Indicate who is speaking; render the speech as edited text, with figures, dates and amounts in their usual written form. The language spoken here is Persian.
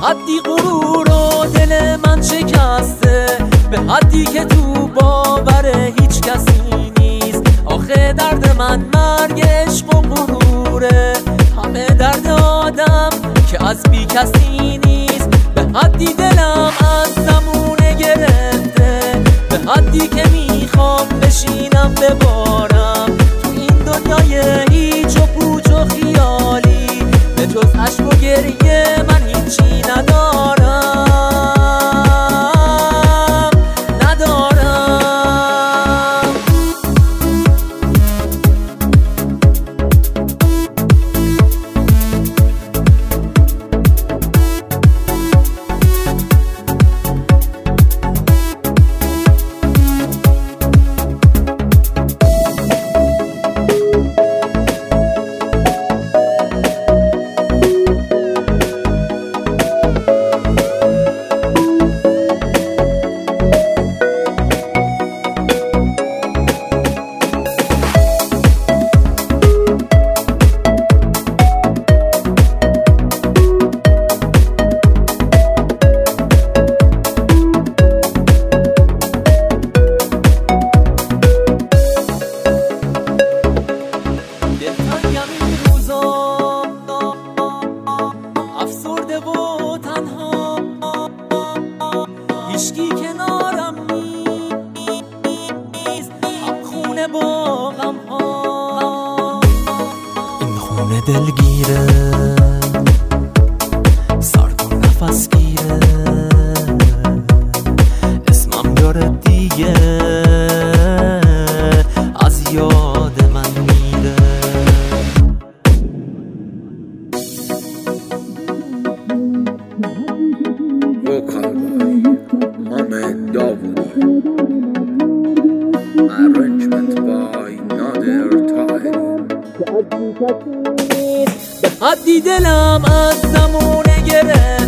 Speaker 1: حدی غرور و دل من شکسته، به حدی که تو باور هیچ کسی نیست. آخه درد من مرگ عشق و غروره، همه درد آدم که از بی کسی نیست. به حدی دلم از زمونه گرفته، به حدی که میخوام بشینم ببارم تو این دنیای هیچ و پوچ و خیالی. به جز عشق و گریه من هیچی ندارم. افسرده و تنها، هیچکی کنارم نیست، هم خونه با غم ها. این خونه دلگیره، سرد و نفس گیره، اسمم یاره دیگه از یاد من میره.
Speaker 2: Vocal by Mohamed Dawoodi. Arrangement by Nader Taheri.
Speaker 1: به حدی دلم از زمونه گرفت،